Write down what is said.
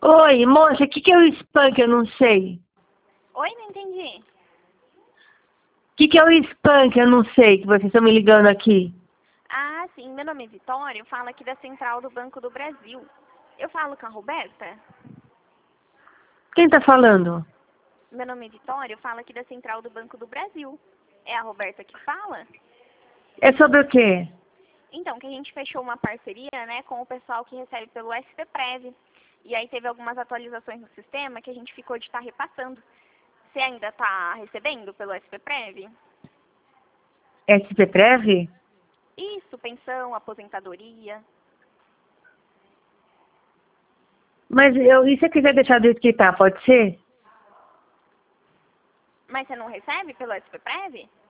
Oi, moça, o que é o spam que eu não sei? Oi, não entendi. O que é o spam que eu não sei, que vocês estão me ligando aqui? Ah, sim, meu nome é Vitória, eu falo aqui da Central do Banco do Brasil. Eu falo com a Roberta? Quem tá falando? Meu nome é Vitória, eu falo aqui da Central do Banco do Brasil. É a Roberta que fala? É sobre o quê? Então, que a gente fechou uma parceria, né, com o pessoal que recebe pelo SPPrev. E aí teve algumas atualizações no sistema que a gente ficou de estar repassando. Você ainda está recebendo pelo SPPrev? SPPrev? Isso, pensão, aposentadoria. Mas e se eu quiser deixar do jeito que tá, pode ser? Mas você não recebe pelo SPPrev?